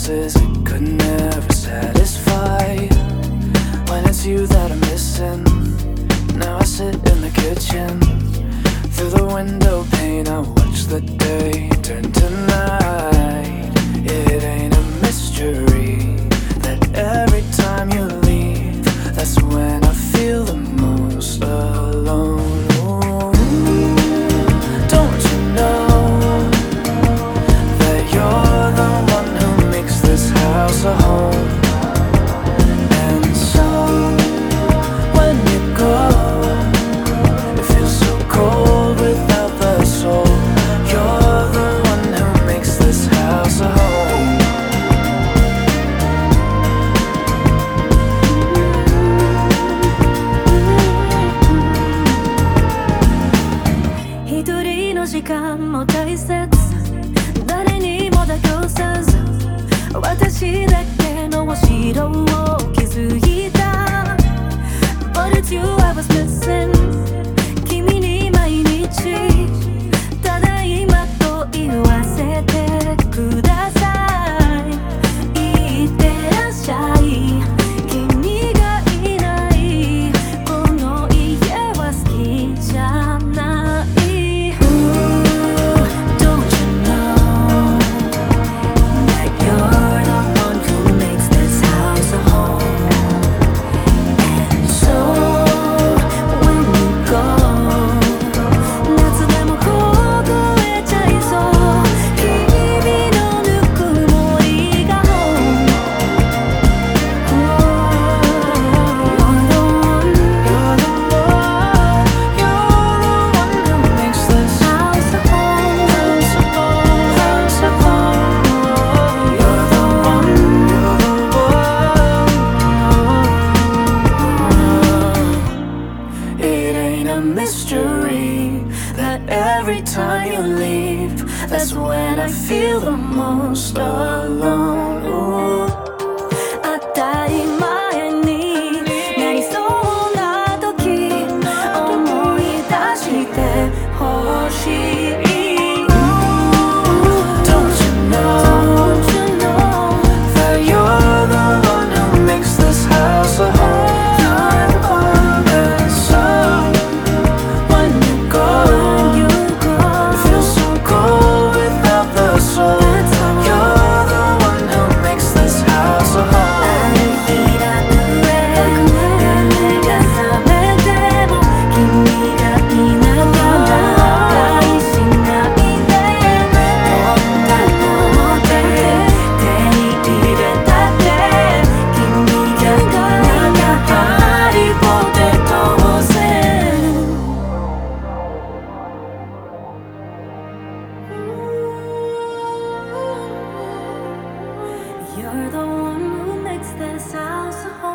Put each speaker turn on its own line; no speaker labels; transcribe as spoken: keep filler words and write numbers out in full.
promises it could never satisfy. When it's you that I'm missing, now I sit in the kitchen. Through the window pane I watch the day turn to night. It ain't a mystery that every time you leave, that's when I feel the most alone. Ooh, don't you know that you're the one who makes this house a home? And so when you go, it feels so cold without the soul. You're the one who makes this house a home.
一人の時間も大切、誰にも妥協せず、私だけのお城を築いた。 But it's you I was missing。 君に毎日ただいまと言わせてください。いってらっしゃい。君がいないこの家は好きじゃない。
Mystery that every time you leave, that's when I feel the most alone. Ooh.
当たり前になりそうな時、思い出してほしい。You're the one who makes this house a home.